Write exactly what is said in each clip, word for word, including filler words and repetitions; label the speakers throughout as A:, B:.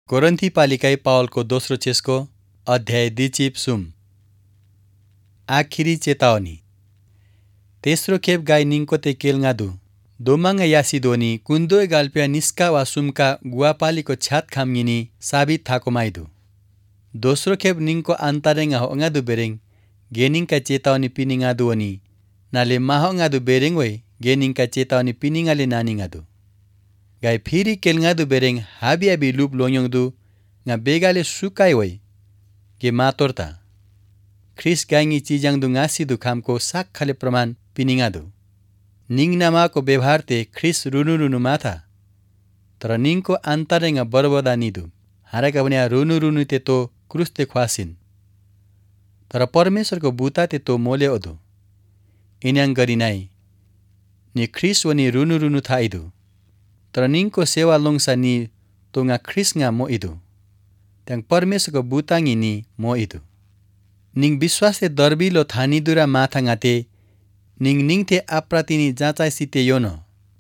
A: कोरन्थी पालिकाई पावलको दोस्रो चेसको अध्याय दिचिप सुम। आखिरी चेतावनी। तेस्रो खेप गाई निङ्कोते केलगादु दोमाङ यासिदोनी कुन्दोय गाल्पिया निस्का वा सुमका गुवापालीको छ्यात खामगिनी साबित थाको माइदु। दोस्रो खेप निङ्को आन्तारेङ्गा होङादु बेरेङ गेनिङका चेतावनी पिनिङादुवनी नाले माहोङादु बेरेङ वै गेनिङका चेतावनी पिनिङाले नानिङादु। गाई फिरी केलगादु बेरेङ हाबी हाबी लुप लोङदु nga begale sukai wai ge मातोर्ता ख्रिस गाइङी चिजाङदु ngasidu खामको साक खाले प्रमाण पिनिङादु। निङनामाको व्यवहार ते ख्रिस रुनु रुनु माथा तर निङको आन्तरेङ्गा बरबदा निदु हारेका भने रुनु रुनु ते तो क्रुस ते ख्वासिन तर परमेश्वरको बुता ते तो मोले ओदु इन्याङ गरिनाइ नि ख्रिस वनि रुनु रुनु थाइदु तर निङको सेवा लोङसा नि तोङा ख्रिस nga मो इदु त्यङ परमेश्वरको बुताङी नि मो इदु निङ विश्वासले दर्बिलो थानिदुरा माथा ngaते निङ निङथे आप्रातिनी जाँचाइ सिते योनो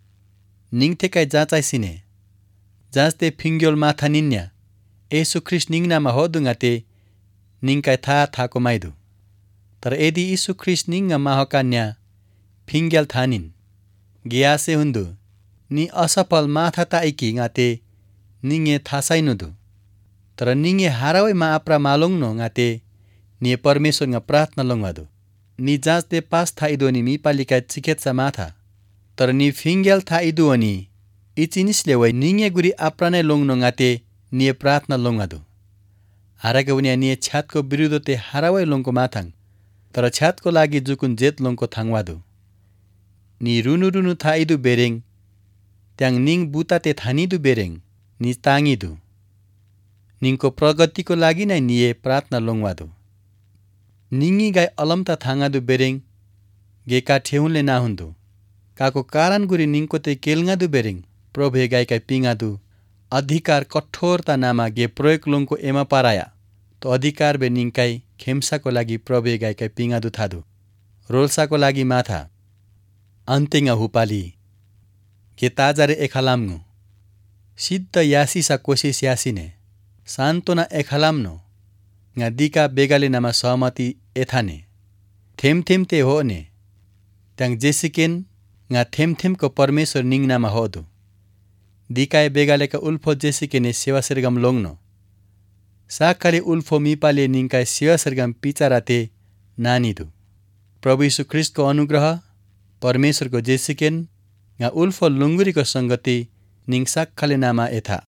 A: निङथे काय जाँचाइ सिने जाँचते फिङ्ग्योल माथा निन्या येशु ख्रिस्ट निङनामा होदु ngaते निङ काय था थाको माइदु तर यदि यीशु ख्रिस्ट निङा माहकान्या फिङ्ग्याल थानिन गियासे हुन्दु नि असफल माथा ताइकी ngaते निङे थासाइनुदु तर निङे हारावै मा आप्रा मालोङनो ngaते नि परमेश्वर nga प्रार्थना लोङवादु नि जाँचते पास थाइदोनी मी पालिका चिकित्सा माथा तर नि फिङ्ग्याल थाइदु अनि इचिनिसले वै निङे गुरी आप्रा नै लोङनो ngaते नि प्रार्थना लोङवादु हाराके उनी नि छ्यातको विरुद्धते हारावै लोङको माथाङ तर छ्यातको लागि जुकुन जेत लोङको थाङवादु नि रुनु रुनु थाइदु बेरेङ त्याङ निङ बुताते थानिदु बेरेङ नि ताङिदु निङको प्रगतिको लागि नै निए प्रार्थना लोङवादु निङी गाई अलमता थाङादु बेरेङ गेका ठेउनले नाहुन्दु काको कारण गुरी निङको ते केलगादु बेरेङ प्रभु गाईका पिङादु अधिकार कठोरता नामा गे प्रयोग लोङको एमा पाराया तो अधिकार बे निङकाई खेम्साको लागि प्रभु गाईका पिङादु थादु रोल्साको लागि माथा अन्तेङा हुपाली गे ताजारे एखालाम्नु सिद्ध यासिसा कोसिस यासिने सान्तोना एखालाम्नो nga dika begale nama सहमति एथाने थेम थेम ते हो ने त्यङ जेसिकेन nga थेम थेम को परमेश्वर निङ नामा होदु दिकाय बेगाले का उल्फो जेसिकेने सेवा सरगम लोङनो साकाले उल्फो मिपाले निङकाय सेवा सरगम पिचाराते नानिदु प्रभु यीशु ख्रिस्टको अनुग्रह परमेश्वरको जेसिकेन nga उल्फो लुङ्गुरीको संगति निङ साक्खाले नामा एथा।